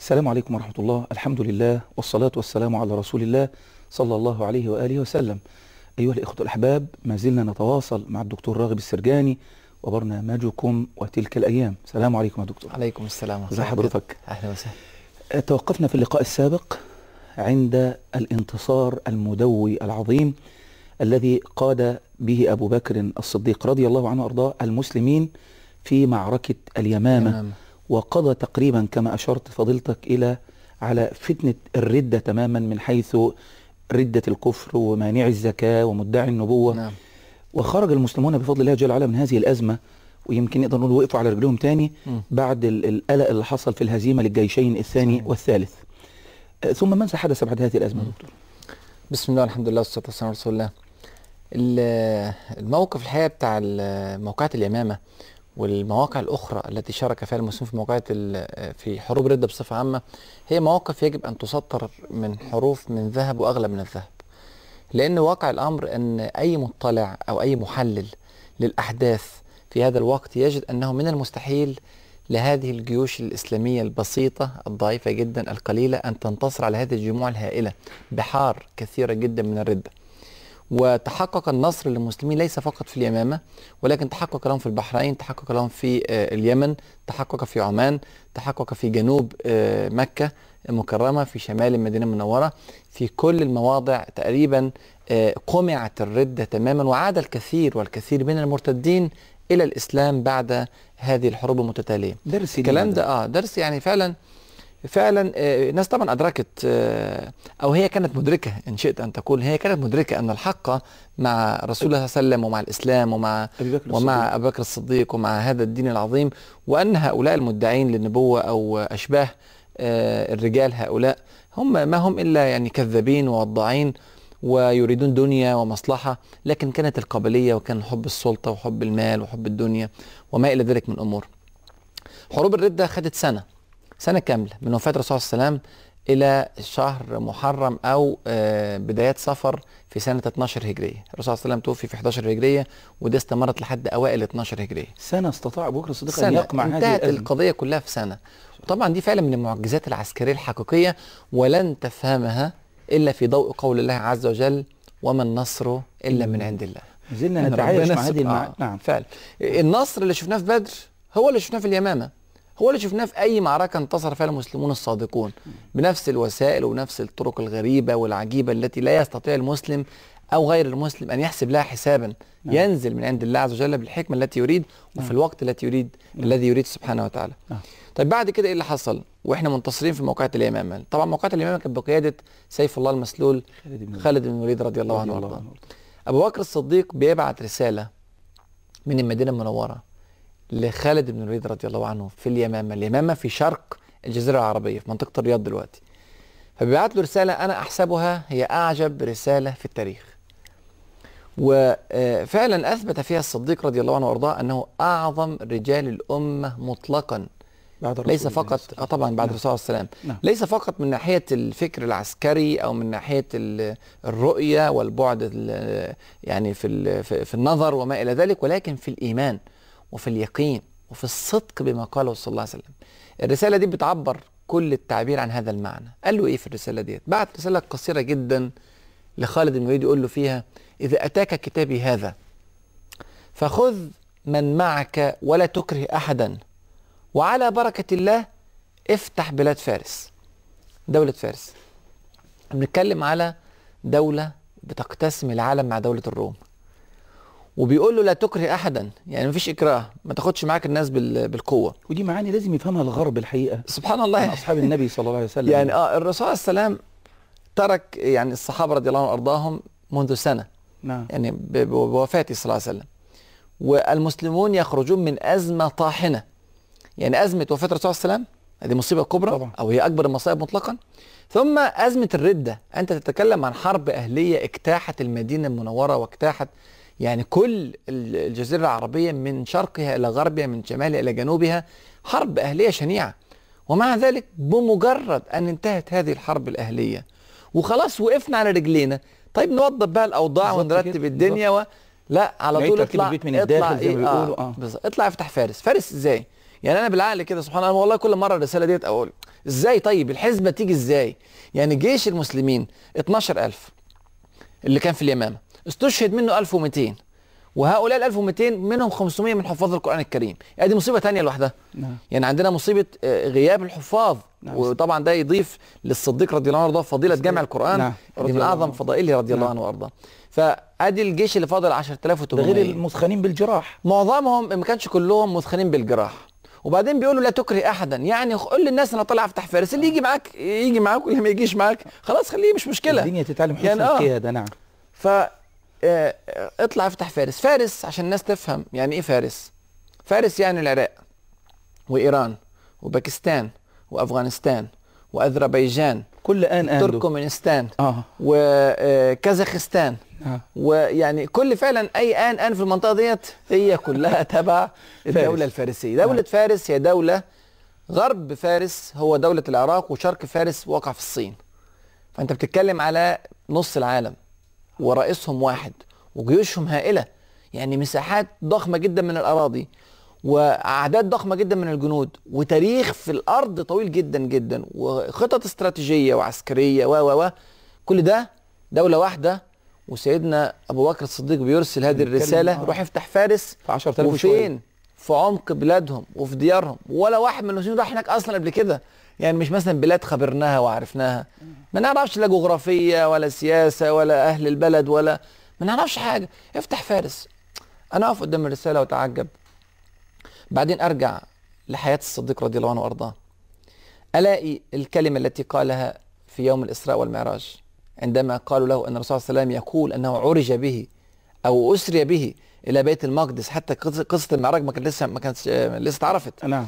السلام عليكم ورحمة الله. الحمد لله والصلاة والسلام على رسول الله صلى الله عليه وآله وسلم. أيها الإخوة الأحباب، ما زلنا نتواصل مع الدكتور راغب السرجاني وبرنامجكم وتلك الأيام. السلام عليكم يا دكتور. عليكم السلام. ازي حضرتك؟ أهلا وسهلا. توقفنا في اللقاء السابق عند الانتصار المدوي العظيم الذي قاد به أبو بكر الصديق رضي الله عنه وأرضاه المسلمين في معركة اليمامة، وقضى تقريبا كما أشرت فضيلتك على فتنة الردة تماما، من حيث ردة الكفر ومانع الزكاة ومدعي النبوة. وخرج المسلمون بفضل الله جل وعلا من هذه الأزمة، ويمكن نقدر نقول وقفوا على رجلهم تاني بعد القلق اللي حصل في الهزيمة للجيشين الثاني والثالث. ثم ماذا حدث بعد هذه الأزمة دكتور؟ بسم الله والحمد لله والصلاة والسلام على رسول الله. الموقف الحقيقة بتاع موقعة اليمامة والمواقع الأخرى التي شارك فيها المسلمين في موقعة في حروب الردة بصفة عامة هي مواقف يجب أن تسطر من حروف من ذهب وأغلى من الذهب، لأن واقع الأمر أن أي مطلع أو أي محلل للأحداث في هذا الوقت يجد أنه من المستحيل لهذه الجيوش الإسلامية البسيطة الضعيفة جدا القليلة أن تنتصر على هذه الجموع الهائلة بحار كثيرة جدا من الردة. وتحقق النصر للمسلمين ليس فقط في اليمامة، ولكن تحقق لهم في البحرين، تحقق لهم في اليمن، تحقق في عمان، تحقق في جنوب مكة المكرمة، في شمال المدينة المنورة. في كل المواضع تقريبا قمعت الردة تماما، وعاد الكثير والكثير من المرتدين إلى الإسلام بعد هذه الحروب المتتالية. درس الكلام ده درس يعني فعلا الناس طبعا أدركت، أو هي كانت مدركة، إن شئت أن تقول هي كانت مدركة أن الحق مع رسول الله صلى الله عليه وسلم ومع الإسلام ومع أبي بكر الصديق ومع هذا الدين العظيم، وأن هؤلاء المدعين للنبوة أو أشباه الرجال هؤلاء ما هم إلا يعني كذابين ووضاعين ويريدون دنيا ومصلحة، لكن كانت القبلية وكان حب السلطة وحب المال وحب الدنيا وما إلى ذلك من أمور. حروب الردة خدت سنة كاملة من وفاة الرسول صلى الله عليه وسلم إلى شهر محرم أو بدايات صفر في سنة 12 هجرية. الرسول صلى الله عليه وسلم توفي في 11 هجرية، ودي استمرت لحد أوائل 12 هجرية. سنة استطاع أبو بكر الصديق أن يقمع هذه انتهت القضية كلها في سنة. طبعا دي فعلا من المعجزات العسكرية الحقيقية، ولن تفهمها إلا في ضوء قول الله عز وجل: وما النصر إلا من عند الله. زلنا نتعايش مع هذه نعم فعلا. النصر اللي شفناه في بدر هو اللي شفناه في اليمامة، هو اللي شفناه في أي معركة انتصر فيها المسلمون الصادقون بنفس الوسائل ونفس الطرق الغريبة والعجيبة التي لا يستطيع المسلم أو غير المسلم أن يحسب لها حسابا. ينزل من عند الله عز وجل بالحكمة التي يريد وفي الوقت الذي يريد سبحانه وتعالى. طيب بعد كده إيه اللي حصل وإحنا منتصرين في موقعة اليمامة؟ طبعا موقعة اليمامة كانت بقيادة سيف الله المسلول خالد بن الوليد رضي الله عنه وارضاه. أبو بكر الصديق بيبعت رسالة من المدينة المنورة لخالد بن الوليد رضي الله عنه في اليمامة في شرق الجزيرة العربية في منطقة الرياض دلوقتي. فبيبعت له رسالة أنا أحسبها هي أعجب رسالة في التاريخ، وفعلا أثبت فيها الصديق رضي الله عنه وارضاه أنه أعظم رجال الأمة مطلقا، ليس فقط طبعا بعد الرسول صلى الله عليه وسلم، ليس فقط من ناحية الفكر العسكري أو من ناحية الرؤية والبعد يعني في النظر وما إلى ذلك، ولكن في الإيمان وفي اليقين وفي الصدق بما قاله صلى الله عليه وسلم. الرسالة دي بتعبر كل التعبير عن هذا المعنى. قال له إيه في الرسالة دي؟ بعت رسالة قصيرة جدا لخالد بن الوليد يقول له فيها: إذا أتاك كتابي هذا فخذ من معك ولا تكره أحدا، وعلى بركة الله افتح بلاد فارس. دولة فارس بنتكلم على دولة بتقتسم العالم مع دولة الروم، وبيقول له لا تكره احدا، يعني مفيش اكراه، ما تاخدش معاك الناس بالقوه. ودي معاني لازم يفهمها الغرب الحقيقه، سبحان الله، من اصحاب النبي صلى الله عليه وسلم. يعني الرسول عليه السلام ترك يعني الصحابه رضي الله عنهم وارضاهم منذ سنه، يعني بوفاته صلى الله عليه وسلم، والمسلمون يخرجون من ازمه طاحنه. يعني ازمه وفاه الرسول صلى الله عليه وسلم هذه مصيبه كبرى طبعا، او هي اكبر المصائب مطلقا، ثم ازمه الرده. انت تتكلم عن حرب اهليه اجتاحت المدينه المنوره واجتاحت يعني كل الجزيرة العربية من شرقها إلى غربها، من شمالها إلى جنوبها، حرب أهلية شنيعة. ومع ذلك بمجرد أن انتهت هذه الحرب الأهلية وخلاص وقفنا على رجلينا، طيب نوضب بقى الأوضاع ونرتب الدنيا لا على طول اطلع البيت من الداخل زي ما بيقولوا. اطلع افتح فارس. فارس ازاي؟ يعني أنا بالعقل كده سبحان الله والله كل مرة الرسالة ديت أقول ازاي؟ طيب الحسبه تيجي ازاي؟ يعني جيش المسلمين 12000 اللي كان في اليمامه، استشهد منه 1200، وهؤلاء ال 1200 منهم 500 من حفاظ القرآن الكريم. يعني دي مصيبة تانية لوحدها. نعم. يعني عندنا مصيبة غياب الحفاظ. نعم. وطبعا ده يضيف للصديق رضي الله عنه وارضاه فضيلة جمع القرآن. نعم. دي من أعظم فضائله رضي الله عنه وارضاه. فأدي الجيش اللي فاضل 10800، ده غير المثخنين بالجراح. معظمهم ما كانش كلهم مثخنين بالجراح. وبعدين بيقولوا لا تكره احدا، يعني قول للناس انا طالع افتح فارس، اللي يجي معاك يجي معاك واللي ما يجيش معاك خلاص خليه، مش مشكله. الدنيا تتعلم حسن يعني القياده. نعم. اطلع افتح فارس. فارس عشان الناس تفهم يعني ايه فارس. فارس يعني العراق وايران وباكستان وافغانستان واذربيجان، كل تركمانستان وكازاخستان، ويعني كل فعلا اي ان في المنطقه ديت هي كلها تبع الدوله الفارسيه. دوله فارس هي دوله غرب فارس هو دوله العراق، وشرق فارس واقع في الصين. فانت بتتكلم على نص العالم ورئيسهم واحد وجيوشهم هائله، يعني مساحات ضخمه جدا من الاراضي واعداد ضخمه جدا من الجنود، وتاريخ في الارض طويل جدا جدا، وخطط استراتيجيه وعسكريه و كل ده دوله واحده. وسيدنا ابو بكر الصديق بيرسل هذه الرساله روح افتح فارس. في 10,000 وفين؟ في عمق بلادهم وفي ديارهم، ولا واحد من المسلمين راح هناك اصلا قبل كده. يعني مش مثلا بلاد خبرناها وعرفناها، ما نعرفش لا جغرافيه ولا سياسه ولا اهل البلد ولا ما نعرفش حاجه. افتح فارس. انا اقف قدام الرساله واتعجب، بعدين ارجع لحياه الصديق رضي الله عنه وارضاه، الاقي الكلمه التي قالها في يوم الاسراء والمعراج عندما قالوا له ان الرسول صلى الله عليه وسلم يقول انه عرج به او اسري به الى بيت المقدس، حتى قصه المعراج ما كانتش لسه اتعرفت. نعم.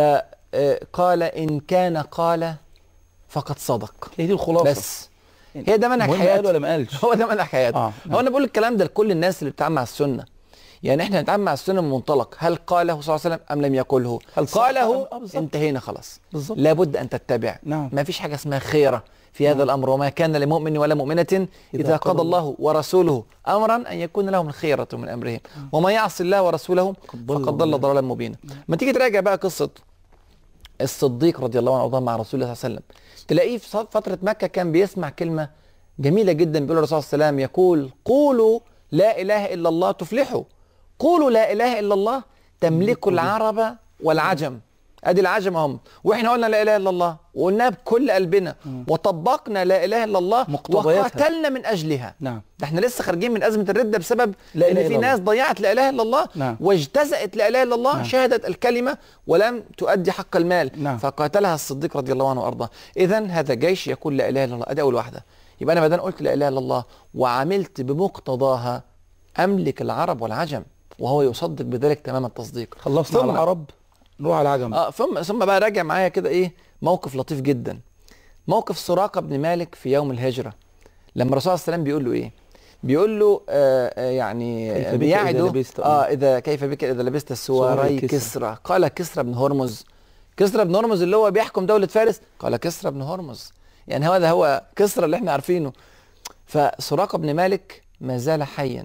فقال ان كان قال فقد صدق. هي دي الخلاصه بس. هي ده منهج حياته. قال ولا ما قالش؟ هو ده منهج حياته. نعم. هو انا بقول الكلام ده لكل الناس اللي بتتعامل مع السنه. يعني احنا نتعامل مع السنه من منطلق هل قاله صلى الله عليه وسلم ام لم يقله؟ هل قاله انتهينا خلاص. بالظبط. لابد ان تتبع. نعم. ما فيش حاجه اسمها خيره في هذا الامر، وما كان لمؤمن ولا مؤمنه اذا قضى الله ورسوله امرا ان يكون لهم الخيره من امرهم، وما يعصي الله ورسوله فقد ضل ضلالا مبينا. ما تيجي تراجع بقى قصه الصديق رضي الله عنه وارضاه مع رسول الله صلى الله عليه وسلم، تلاقيه في فتره مكه كان بيسمع كلمه جميله جدا، بيقول الرسول صلى الله عليه وسلم يقول قولوا لا اله الا الله تفلحوا، قولوا لا اله الا الله تملكوا العرب والعجم. ادي العجم هم، واحنا قلنا لا اله الا الله وقلناها بكل قلبنا وطبقنا لا اله الا الله وقاتلنا من اجلها. نعم. ده احنا لسه خارجين من ازمه الرده بسبب لا ان في ناس ضيعت لا اله الا الله. نعم. واجتزأت لا اله الا الله. نعم. شهدت الكلمه ولم تؤدي حق المال. نعم. فقاتلها الصديق رضي الله عنه وارضاه. اذا هذا جيش يقول لا اله الا الله، ادي اول واحده. يبقى انا ما دام قلت لا اله الا الله وعملت بمقتضاها املك العرب والعجم، وهو يصدق بذلك تمام التصديق. خلصنا على العرب نروح على العجم. ثم بقى راجع معايا كده ايه موقف لطيف جدا، موقف سراقه بن مالك في يوم الهجره، لما الرسول صلى الله عليه وسلم بيقول له ايه؟ بيقول له يعني بيعده اذا كيف بك اذا لبست سواري كسرى. قال كسرى بن هرمز. كسرى بن هرمز اللي هو بيحكم دوله فارس؟ قال كسرى بن هرمز. يعني هذا هو كسرى اللي احنا عارفينه. فسراقه بن مالك ما زال حيا،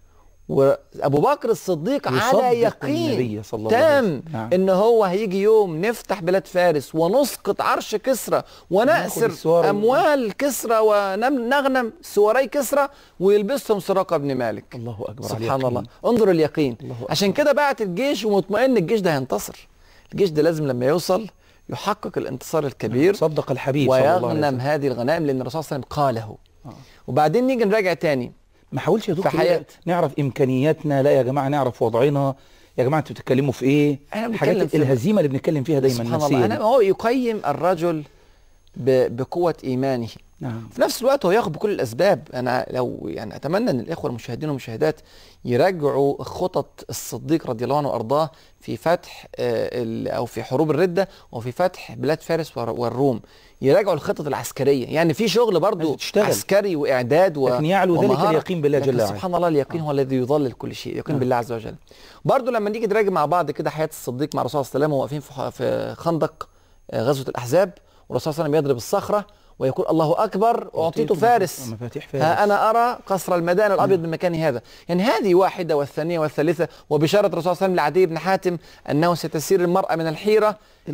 وابو بكر الصديق على يقين تام ان هو هيجي يوم نفتح بلاد فارس ونسقط عرش كسرى ونأسر اموال كسرى ونغنم سواري كسرى ويلبسهم سراقه بن مالك. الله اكبر. سبحان الله. انظر اليقين. عشان كده بعت الجيش ومطمئن الجيش ده هينتصر. الجيش ده لازم لما يوصل يحقق الانتصار الكبير. صدق الحبيب ويغنم هذه الغنائم لان الرسول صلى الله عليه وسلم قاله. وبعدين نيجي نراجع تاني. ما حاولش يا دكتور نعرف امكانياتنا، لا يا جماعه نعرف وضعنا، يا جماعه انتوا بتتكلموا في ايه؟ الحاجات الهزيمه اللي بنتكلم فيها دايما نفسيا. هو يقيم الرجل بقوه ايمانه. نعم. في نفس الوقت هو ياخذ بكل الاسباب. انا لو يعني اتمنى ان الاخوه المشاهدين والمشاهدات يراجعوا خطط الصديق رضي الله عنه وارضاه في فتح او في حروب الرده وفي فتح بلاد فارس والروم. يراجعوا الخطط العسكريه، يعني في شغل برضه عسكري واعداد لكن يعلو ذلك اليقين بالله جل وعلا. سبحان الله. اليقين هو الذي يضلل كل شيء، اليقين بالله عز وجل. برضه لما نيجي نراجع مع بعض كده حياه الصديق مع الرسول صلى الله عليه وسلم، واقفين في خندق غزوه الاحزاب، والرسول صلى الله عليه وسلم يضرب الصخره ويقول الله أكبر أعطيت فارس، مفاتيح فارس. ها أنا أرى قصر المدائن الأبيض من مكان هذا. يعني هذه واحدة والثانية والثالثة. وبشارة الرسول صلى الله عليه وسلم لعدي بن حاتم أنه ستسير المرأة من الحيرة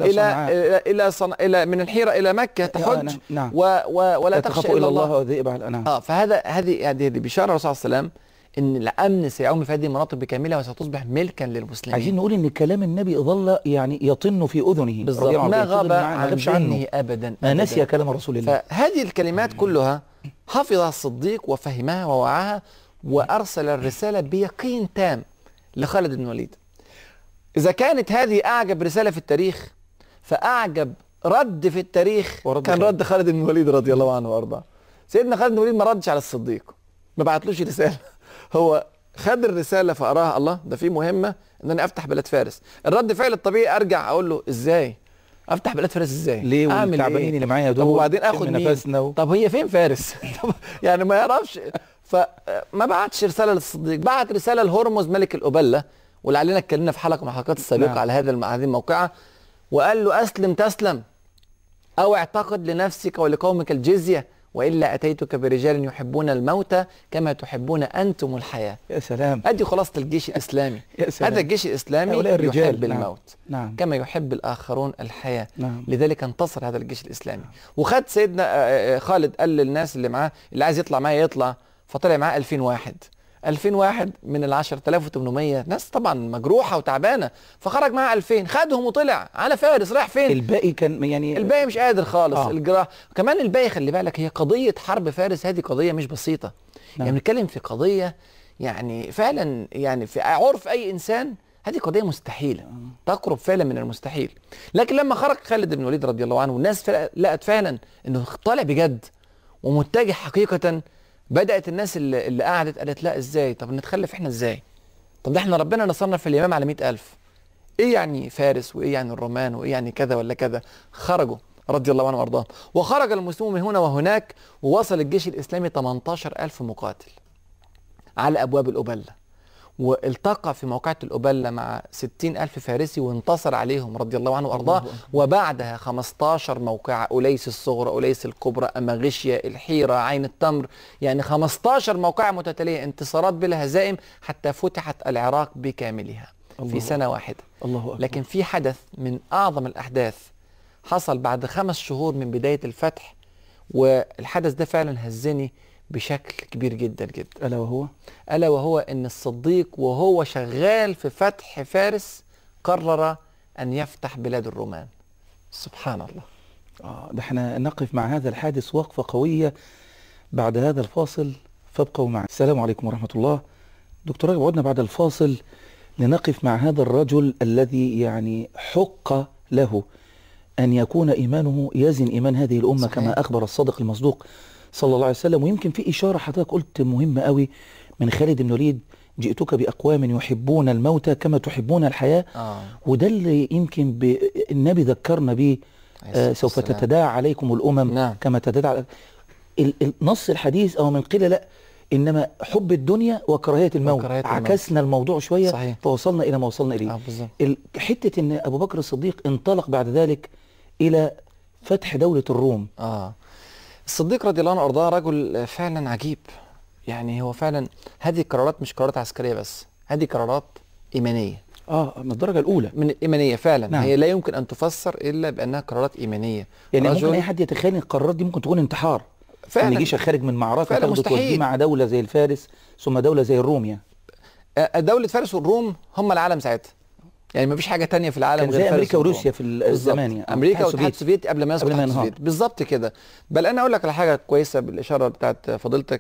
إلى من الحيرة إلى مكة تحج. نعم. ولا تخشى إلا الله وذئب على الأنعام. هذه بشارة الرسول صلى الله عليه وسلم ان الامن سيعم في هذه المناطق بكاملها وستصبح ملكا للمسلمين. عايزين نقول ان كلام النبي ظل يعني يطن في اذنه بالضبط، ما غاب عن ذهنه ابدا، ما نسي كلام رسول الله. فهذه الكلمات كلها حفظها الصديق وفهمها ووعاها، وارسل الرساله بيقين تام لخالد بن الوليد. اذا كانت هذه اعجب رساله في التاريخ، فاعجب رد في التاريخ كان رد خالد بن الوليد رضي الله عنه وارضاه. سيدنا خالد بن الوليد ما ردش على الصديق، ما بعتلوش رساله، هو خد الرساله فقراها، الله ده في مهمه ان انا افتح بلاد فارس. الرد فعل الطبيعي ارجع اقول له ازاي افتح بلاد فارس، ازاي ليه والتعبانين اللي معايا دول، وبعدين اخد مين؟ طب هي فين فارس؟ يعني ما يعرفش. فما بعتش رساله للصديق، بعت رساله لهرمز ملك الأبلة، ولعلنا اتكلمنا في حلقه من الحلقات السابقه على هذه الموقعه، وقال له اسلم تسلم او اعتقد لنفسك ولقومك الجزيه، وإلا أتيتك برجال يحبون الموت كما تحبون أنتم الحياة. يا سلام، أدي خلاصة الجيش الإسلامي. يا سلام. هذا الجيش الإسلامي يحب الموت. نعم. كما يحب الآخرون الحياة. نعم. لذلك انتصر هذا الجيش الإسلامي. وخد سيدنا خالد قال للناس اللي معاه اللي عايز يطلع معايا يطلع، فطلع معاه 2000 واحد. 2000 واحد من ال 10800 ناس طبعا مجروحه وتعبانه، فخرج معاه 2000 خدهم وطلع على فارس. رايح فين؟ الباقي كان يعني الباقي مش قادر خالص. الجراح كمان الباقي. خلي بالك، هي قضيه حرب فارس هذه قضيه مش بسيطه. يعني بنتكلم في قضيه يعني فعلا يعني في عرف اي انسان هذه قضيه مستحيله، تقرب فعلا من المستحيل. لكن لما خرج خالد بن الوليد رضي الله عنه والناس لقت فعلا انه طالع بجد ومتجه حقيقه، بدأت الناس اللي قعدت قالت لا ازاي؟ طب نتخلف احنا ازاي؟ طب ده احنا ربنا نصرنا في اليمام على 100,000. ايه يعني فارس وايه يعني الرومان وايه يعني كذا ولا كذا؟ خرجوا رضي الله عنهم وارضاهم، وخرج المسلمون من هنا وهناك، ووصل الجيش الاسلامي 18,000 مقاتل على ابواب الأبلة، والتقى في موقعة الأبلة مع 60,000 فارسي وانتصر عليهم رضي الله عنه وارضاه. وبعدها 15 موقعة، أليس الصغرى، أليس الكبرى، أماغشية، الحيرة، عين التمر، يعني 15 موقعة متتالية، انتصارات بلا هزائم، حتى فتحت العراق بكاملها في سنة واحدة. الله أكبر. لكن في حدث من أعظم الأحداث حصل بعد 5 شهور من بداية الفتح، والحدث ده فعلا هزني بشكل كبير جدا جدا. ألا وهو أن الصديق وهو شغال في فتح فارس قرر أن يفتح بلاد الرومان. سبحان الله. ده احنا نقف مع هذا الحادث وقفة قوية بعد هذا الفاصل، فابقوا معنا. السلام عليكم ورحمة الله. دكتور راجب، عدنا بعد الفاصل لنقف مع هذا الرجل الذي يعني حق له أن يكون إيمانه يزن إيمان هذه الأمة. صحيح. كما أخبر الصادق المصدوق صلى الله عليه وسلم. ويمكن في إشارة حضرتك قلت مهمة قوي من خالد بن الوليد، جئتك بأقوام يحبون الموت كما تحبون الحياة. وده اللي يمكن النبي ذكرنا به، سوف تتداعى عليكم الأمم. نعم. كما تتداعى. نص الحديث أو من قيل لا، إنما حب الدنيا وكراهية الموت. عكسنا الموضوع شوية. صحيح. فوصلنا إلى ما وصلنا إليه. حتة إن أبو بكر الصديق انطلق بعد ذلك إلى فتح دولة الروم. الصديق رضي الله عنه وارضاه رجل فعلا عجيب. يعني هو فعلا هذه قرارات مش قرارات عسكرية بس، هذه قرارات إيمانية. من الدرجة الأولى. من الإيمانية فعلا. نعم. هي لا يمكن أن تفسر إلا بأنها قرارات إيمانية. يعني ممكن أي حد يتخيل أن القرارات دي ممكن تكون انتحار فعلا. إن جيشك خارج من معركة تاخده توديه مع دولة زي الفارس ثم دولة زي الروم. يعني دولة فارس والروم هم العالم ساعتها. يعني ما فيش حاجة تانية في العالم غير أمريكا وروسيا في الزمان. يعني أمريكا والاتحاد السوفيتي قبل ما يسقط الاتحاد السوفيتي. بالظبط كده. بل أنا أقول لك على حاجة كويسة بالإشارة بتاعت فضيلتك.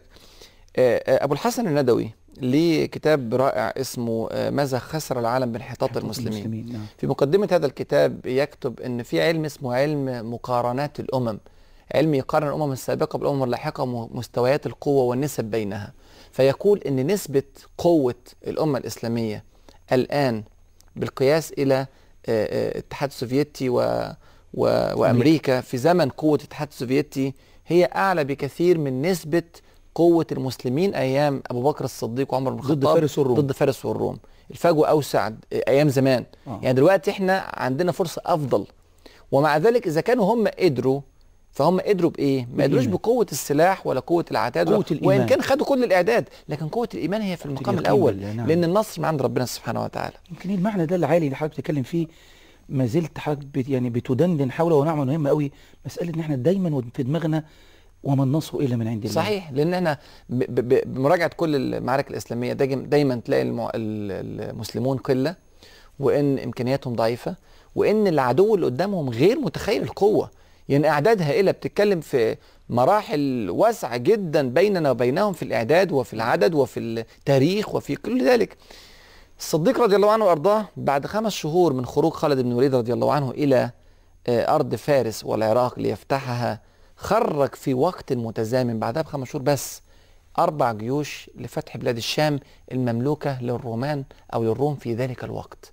أبو الحسن الندوي ليه كتاب رائع اسمه ماذا خسر العالم بانحطاط المسلمين. نعم. في مقدمة هذا الكتاب يكتب أن في علم اسمه علم مقارنات الأمم، علم يقارن الأمم السابقة بالأمم اللاحقة ومستويات القوة والنسب بينها. فيقول أن نسبة قوة الأمة الإسلامية الآن بالقياس إلى الاتحاد السوفيتي وأمريكا في زمن قوة الاتحاد السوفيتي هي أعلى بكثير من نسبة قوة المسلمين أيام أبو بكر الصديق وعمر بن الخطاب ضد فارس والروم. الفجوة أوسع أيام زمان. يعني دلوقتي إحنا عندنا فرصة أفضل، ومع ذلك إذا كانوا هم قدروا فهم قدروا بايه؟ ما قدروش بقوه السلاح ولا قوه العتاد قوة الإيمان. وان كان خدوا كل الاعداد، لكن قوه الايمان هي في المقام الاول. نعم. لان النصر من عند ربنا سبحانه وتعالى. يمكن المعنى ده العالي اللي حضرتك بتتكلم فيه ما زلت حضرتك يعني بتدندن حوله، ونعمل مهمه قوي، مساله ان احنا دايما في دماغنا وما النصر الا من عند الله. صحيح، لان احنا بمراجعه كل المعارك الاسلاميه دايما تلاقي المسلمون قله، وان امكانياتهم ضعيفه، وان العدو اللي قدامهم غير متخيل القوه. يعني اعداد هائله، بتتكلم في مراحل واسعه جدا بيننا وبينهم في الاعداد وفي العدد وفي التاريخ وفي كل ذلك. الصديق رضي الله عنه وارضاه بعد 5 شهور من خروج خالد بن الوليد رضي الله عنه الى ارض فارس والعراق ليفتحها، خرج في وقت متزامن بعدها ب5 شهور بس 4 جيوش لفتح بلاد الشام المملوكه للرومان او للروم في ذلك الوقت.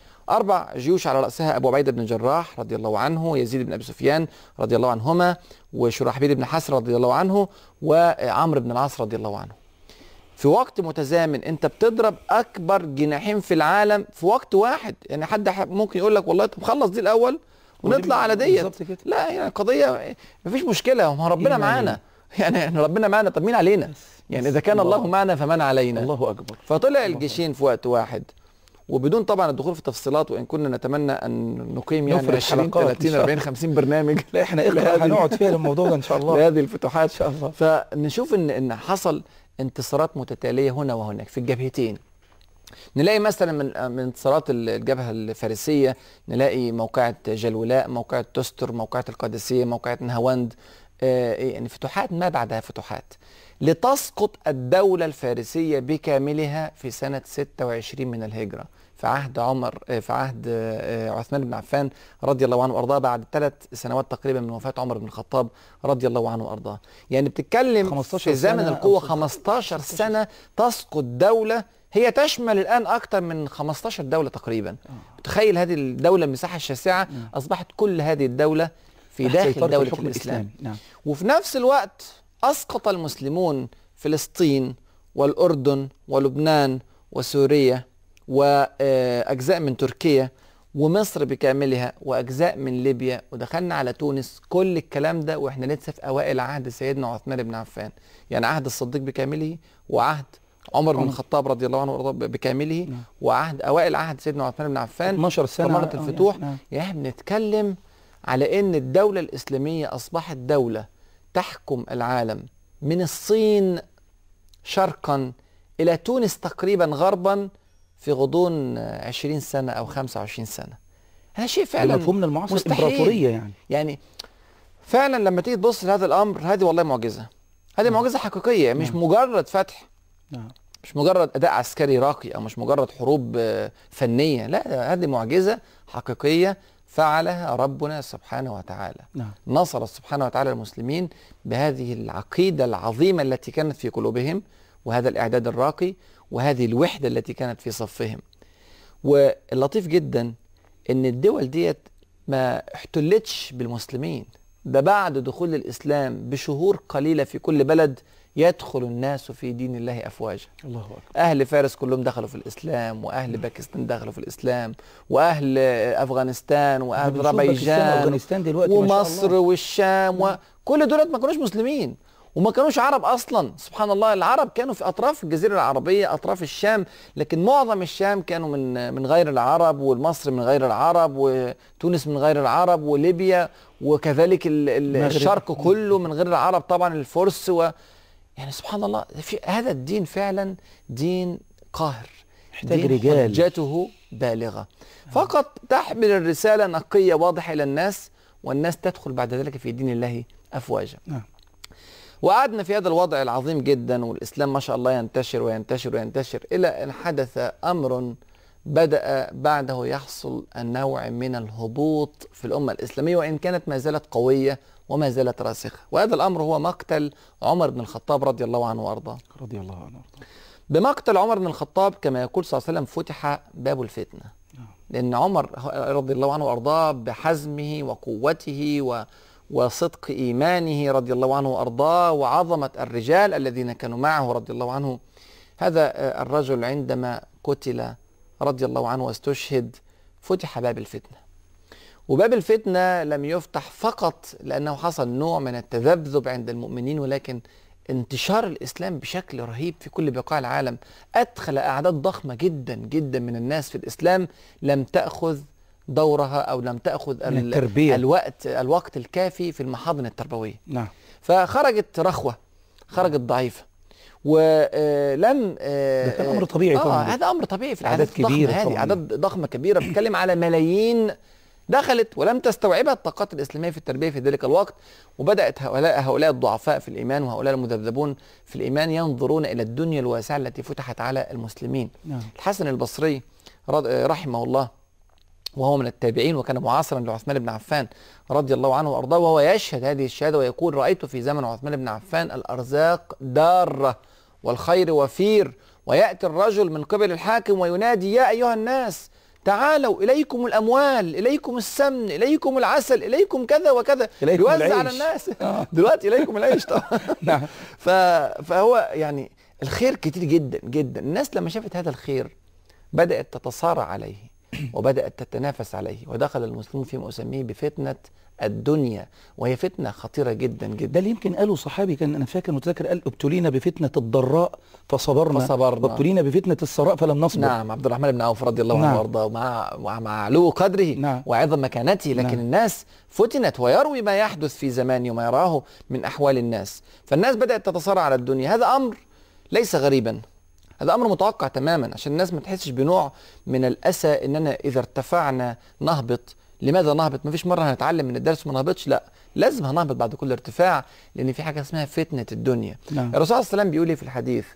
4 جيوش على رأسها أبو عبيدة بن الجراح رضي الله عنه، يزيد بن أبي سفيان رضي الله عنهما، وشرحبيل بن حسن رضي الله عنه، وعمرو بن العاص رضي الله عنه. في وقت متزامن أنت بتضرب أكبر جناحين في العالم في وقت واحد. يعني حد ممكن يقول لك والله طب خلص دي الأول ونطلع على ديت. لا، يعني قضية مفيش مشكلة، ما ربنا معانا. يعني احنا ربنا معانا، طب مين علينا؟ يعني إذا كان الله معنا فمن علينا؟ الله أكبر. فطلع الجيشين في وقت واحد، وبدون طبعا الدخول في تفصيلات، وان كنا نتمنى ان نقيم يعني 20 30 40 50 برنامج. لا احنا هنقعد فيها الموضوع ده ان شاء الله، لهذه الفتوحات ان شاء الله. فنشوف ان حصل انتصارات متتاليه هنا وهناك في الجبهتين. نلاقي مثلا من انتصارات الجبهه الفارسيه، نلاقي موقعة جلولاء، موقعة تستر، موقعة القادسيه، موقعة نهاوند، يعني فتوحات ما بعدها فتوحات، لتسقط الدولة الفارسية بكاملها في سنة 26 من الهجرة، في عهد عثمان بن عفان رضي الله عنه وارضاه، بعد 3 سنوات تقريبا من وفاة عمر بن الخطاب رضي الله عنه وارضاه. يعني بتتكلم في زمن القوة 15 سنة تسقط دولة هي تشمل الآن أكثر من 15 دولة تقريبا. تخيل هذه الدولة المساحة الشاسعة، أصبحت كل هذه الدولة في داخل دولة الإسلام. وفي نفس الوقت أسقط المسلمون فلسطين والأردن ولبنان وسوريا وأجزاء من تركيا ومصر بكاملها وأجزاء من ليبيا، ودخلنا على تونس. كل الكلام ده وإحنا لسه في أوائل عهد سيدنا عثمان بن عفان، يعني عهد الصديق بكامله، وعهد عمر بن الخطاب رضي الله عنه وارضاه بكامله، وعهد أوائل عهد سيدنا عثمان بن عفان 12 سنة مرت الفتوح. يعني بنتكلم على أن الدولة الإسلامية أصبحت دولة تحكم العالم من الصين شرقا إلى تونس تقريبا غربا في غضون 20 سنة أو 25 سنة. هذا شيء فعلا مفهومنا المعاصر إمبراطورية يعني فعلا لما تيجي تبص لهذا الأمر، هذه والله معجزة، هذه معجزة حقيقية، مش مجرد فتح، مش مجرد أداء عسكري راقي، أو مش مجرد حروب فنية، لا، هذه معجزة حقيقية فعلها ربنا سبحانه وتعالى. نصر سبحانه وتعالى المسلمين بهذه العقيدة العظيمة التي كانت في قلوبهم، وهذا الإعداد الراقي، وهذه الوحدة التي كانت في صفهم. واللطيف جدا ان الدول ديت ما احتلتش بالمسلمين، ده بعد دخول الإسلام بشهور قليلة في كل بلد يدخل الناس في دين الله أفواجا. الله أكبر. أهل فارس كلهم دخلوا في الإسلام، وأهل باكستان دخلوا في الإسلام، وأهل أفغانستان، وأهل أذربيجان ومصر والشام، وكل دولت ما كانوش مسلمين وما كانوش عرب أصلا. سبحان الله، العرب كانوا في أطراف الجزيرة العربية، أطراف الشام، لكن معظم الشام كانوا من غير العرب، والمصر من غير العرب، وتونس من غير العرب، وليبيا، وكذلك الشرق كله من غير العرب طبعا، الفرس يعني سبحان الله، في هذا الدين فعلا دين قاهر، يحتاج رجال، حجته بالغة، فقط تحمل الرسالة نقية واضحة إلى الناس، والناس تدخل بعد ذلك في دين الله أفواجا. وقعدنا في هذا الوضع العظيم جدا، والإسلام ما شاء الله ينتشر وينتشر وينتشر، إلى أن حدث أمر بدأ بعده يحصل النوع من الهبوط في الأمة الإسلامية، وإن كانت ما زالت قوية وما زالت راسخة. وهذا الأمر هو مقتل عمر بن الخطاب رضي الله عنه وأرضاه. رضي الله عنه وأرضاه. بمقتل عمر بن الخطاب كما يقول صلى الله عليه وسلم فتح باب الفتنة، لأن عمر رضي الله عنه وأرضاه بحزمه وقوته وصدق إيمانه رضي الله عنه وأرضاه، وعظمة الرجال الذين كانوا معه رضي الله عنه. هذا الرجل عندما قتل رضي الله عنه واستشهد فتح باب الفتنة، وباب الفتنة لم يفتح فقط لأنه حصل نوع من التذبذب عند المؤمنين، ولكن انتشار الإسلام بشكل رهيب في كل بقاع العالم أدخل أعداد ضخمة جدا جدا من الناس في الإسلام لم تأخذ دورها أو لم تأخذ الوقت الكافي في المحاضن التربوية. نعم. فخرجت رخوة، خرجت ضعيفة، ولم ده كان أمر طبيعي طبعا. هذا أمر طبيعي في الأعداد كبيرة، هذه أعداد ضخمة كبيرة، بتتكلم على ملايين دخلت ولم تستوعبها الطاقات الإسلامية في التربية في ذلك الوقت، وبدأت هؤلاء الضعفاء في الإيمان وهؤلاء المذبذبون في الإيمان ينظرون إلى الدنيا الواسعة التي فتحت على المسلمين. نعم. الحسن البصري رحمه الله وهو من التابعين وكان معاصرا لعثمان بن عفان رضي الله عنه وأرضاه، وهو يشهد هذه الشهادة ويقول: رأيت في زمن عثمان بن عفان الأرزاق دارة والخير وفير، ويأتي الرجل من قبل الحاكم وينادي: يا أيها الناس تعالوا إليكم الأموال، إليكم السمن، إليكم العسل، إليكم كذا وكذا، يوزع على الناس. دلوقتي إليكم العيش طبعا. نعم. فهو يعني الخير كتير جدا جدا. الناس لما شافت هذا الخير بدأت تتصارع عليه وبدأت تتنافس عليه، ودخل المسلمون فيما أسميه بفتنة الدنيا، وهي فتنة خطيرة جدا جدا. ده اللي يمكن قاله صحابي، كان أنا فاكر متذكر، قال: ابتلينا بفتنة الضراء فصبرنا وابتلينا بفتنة السراء فلم نصبر. نعم. عبد الرحمن بن عوف رضي الله عنه وارضاه، مع علو قدره نعم. وعظم مكانته، لكن الناس فتنت، ويروي ما يحدث في زمانه وما يراه من أحوال الناس، فالناس بدأت تتصارع على الدنيا. هذا أمر ليس غريبا، هذا أمر متوقع تماما، عشان الناس ما تحسش بنوع من الأسى إننا إذا ارتفعنا نهبط. لماذا نهبط؟ ما فيش مرة هنتعلم من الدرس وما نهبطش، لا، لازم هنهبط بعد كل ارتفاع، لأن في حاجة اسمها فتنة الدنيا. نعم. الرسول صلى الله عليه وسلم بيقول لي في الحديث: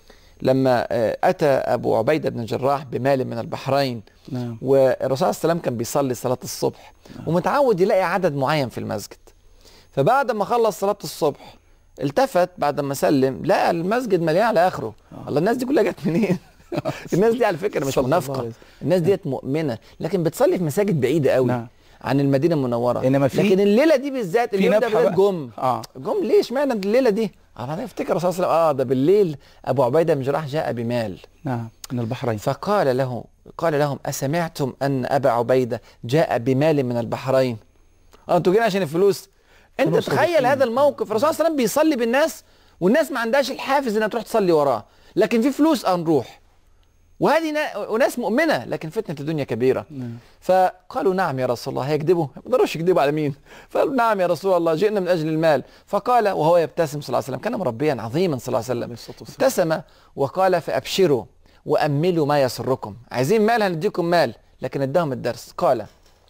لما أتى أبو عبيدة بن الجراح بمال من البحرين، نعم. والرسول صلى الله عليه وسلم كان بيصلي صلاة الصبح، ومتعود يلاقي عدد معين في المسجد، فبعد ما خلص صلاة الصبح التفت بعد ما سلم لقى المسجد مليان على آخره. الله، الناس دي كلها جت منين؟ الناس دي على فكرة مش منافقة، الناس ديت مؤمنة، لكن بتصلي في مساجد بعيدة قوي. نعم. عن المدينة المنورة. لكن الليلة دي بالذات، اليوم ده بالذات جم ليه؟ اشمعنى الليلة دي؟ أنا أفتكر الرسول صلى الله عليه وسلم ده بالليل أبو عبيدة بن الجراح جاء بمال. نعم. من البحرين. فقال لهم: أسمعتم أن أبا عبيدة جاء بمال من البحرين؟ أنتوا جايين عشان الفلوس؟ أنت تخيل هذا الموقف، الرسول صلى الله عليه وسلم بيصلي بالناس والناس ما عندهاش الحافز إنها تروح تصلي وراه، لكن في فلوس نروح، وهذه وناس مؤمنة، لكن فتنة الدنيا كبيرة. فقالوا: نعم يا رسول الله. هيكذبوا؟ ما يقدروش يكذبوا على مين؟ فقالوا: نعم يا رسول الله، جئنا من أجل المال. فقال وهو يبتسم صلى الله عليه وسلم، كان مربيا عظيما صلى الله عليه وسلم، ابتسم وقال: فأبشروا وأملوا ما يسركم، عايزين مال هنديكم مال، لكن اداهم الدرس. قال: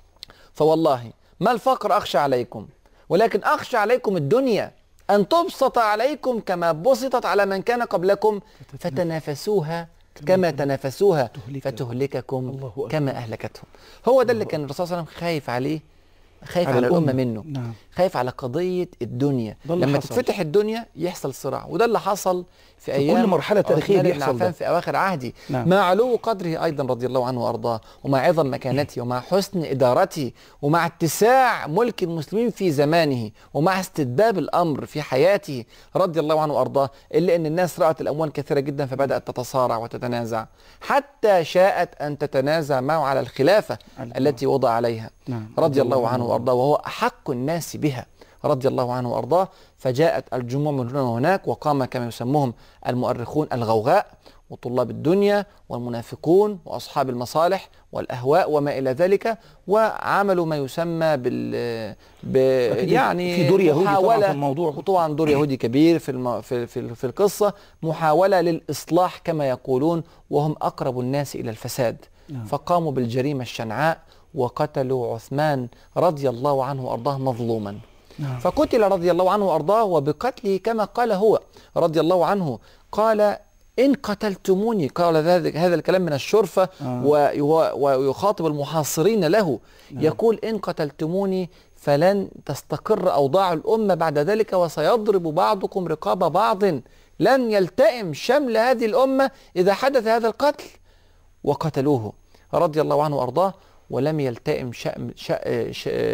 فوالله ما الفقر أخشى عليكم، ولكن أخشى عليكم الدنيا، أن تبسط عليكم كما بسطت على من كان قبلكم، فتنافسوها كما تنافسوها فتهلككم كما أهلكتهم. هو ده اللي كان الرسول صلى الله عليه وسلم خايف عليه، خايف على الأمة منه. نعم. خايف على قضية الدنيا، لما تتفتح الدنيا يحصل صراع، وده اللي حصل في أيام كل مرحلة تاريخية بيحصل ده في أواخر عهدي. نعم. مع علو قدره أيضا رضي الله عنه وأرضاه، ومع عظم مكانته، ومع حسن إدارته، ومع اتساع ملك المسلمين في زمانه، ومع استتباب الأمر في حياته رضي الله عنه وأرضاه، إلا أن الناس رأت الأموال كثيرة جدا فبدأت تتصارع وتتنازع، حتى شاءت أن تتنازع معه على الخلافة التي وضع عليها. نعم. رضي الله عنه وأرضاه، وهو أحق الناس بها رضي الله عنه وأرضاه. فجاءت الجموع من هنا وهناك، وقام كما يسموهم المؤرخون الغوغاء، وطلاب الدنيا والمنافقون وأصحاب المصالح والأهواء وما إلى ذلك، وعملوا ما يسمى يعني في دور يهودي طبعا في الموضوع، وطبعا دور يهودي كبير في القصة، محاولة للإصلاح كما يقولون، وهم أقرب الناس إلى الفساد. فقاموا بالجريمة الشنعاء وقتلوا عثمان رضي الله عنه وأرضاه مظلوما. فقتل رضي الله عنه وأرضاه، وبقتله كما قال هو رضي الله عنه، قال: إن قتلتموني، قال هذا الكلام من الشرفة ويخاطب المحاصرين له، يقول: إن قتلتموني فلن تستقر أوضاع الأمة بعد ذلك، وسيضرب بعضكم رقاب بعض، لن يلتئم شمل هذه الأمة إذا حدث هذا القتل. وقتلوه رضي الله عنه وأرضاه، ولم يلتئم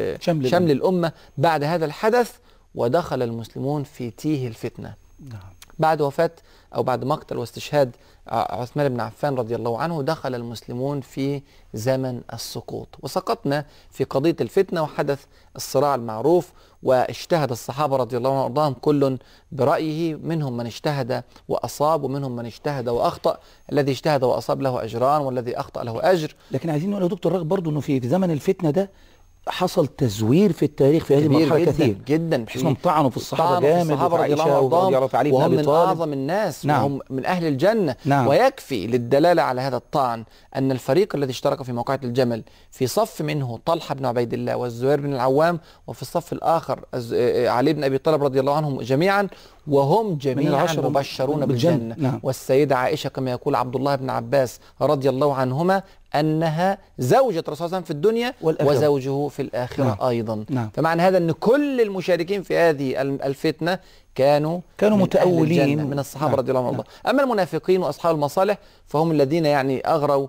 شمل الأمة بعد هذا الحدث، ودخل المسلمون في تيه الفتنة. بعد وفاة أو بعد مقتل واستشهاد عثمان بن عفان رضي الله عنه دخل المسلمون في زمن السقوط، وسقطنا في قضية الفتنة وحدث الصراع المعروف، واجتهد الصحابة رضي الله عنهم وارضاهم كل برأيه، منهم من اجتهد وأصاب ومنهم من اجتهد وأخطأ، الذي اجتهد وأصاب له أجران والذي أخطأ له أجر. لكن عايزين نقول يا دكتور راغب برضه انه في زمن الفتنة ده حصل تزوير في التاريخ في هذه المرحلة كثير جدا، بحيث انهم طعنوا في الصحابة جامد، الصحابة رضي الله عنهم وعلي وهم من أعظم الناس، وهم من أهل الجنة. ويكفي للدلالة على هذا الطعن أن الفريق الذي اشترك في موقعة الجمل في صف منه طلحة بن عبيد الله والزبير بن العوام، وفي الصف الآخر علي بن أبي طالب رضي الله عنهم جميعا، وهم جميعا مبشرون بالجنة. والسيدة عائشة كما يقول عبد الله بن عباس رضي الله عنهما أنها زوجة رسول الله في الدنيا وزوجه في الآخرة أيضا. فمعنى هذا أن كل المشاركين في هذه الفتنة كانوا متأولين من الصحابة رضي الله عنهم. أما المنافقين وأصحاب المصالح فهم الذين يعني أغروا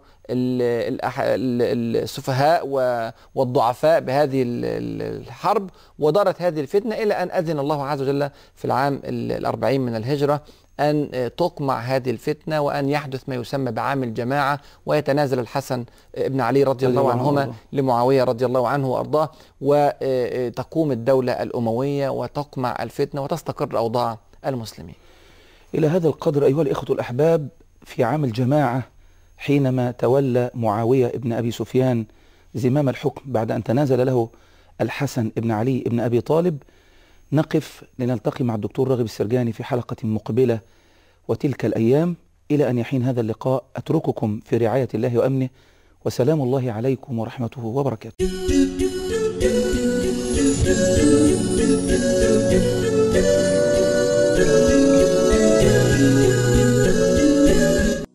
السفهاء والضعفاء بهذه الحرب، ودارت هذه الفتنة إلى أن أذن الله عز وجل في العام 40 من الهجرة أن تقمع هذه الفتنة، وأن يحدث ما يسمى بعام الجماعة، ويتنازل الحسن بن علي رضي الله عنهما لمعاوية رضي الله عنه وأرضاه، وتقوم الدولة الأموية وتقمع الفتنة وتستقر أوضاع المسلمين. إلى هذا القدر أيها الإخوة الأحباب، في عام الجماعة حينما تولى معاوية ابن أبي سفيان زمام الحكم بعد أن تنازل له الحسن ابن علي ابن أبي طالب، نقف لنلتقي مع الدكتور راغب السرجاني في حلقة مقبلة. وتلك الأيام إلى أن يحين هذا اللقاء أترككم في رعاية الله وأمنه، وسلام الله عليكم ورحمته وبركاته.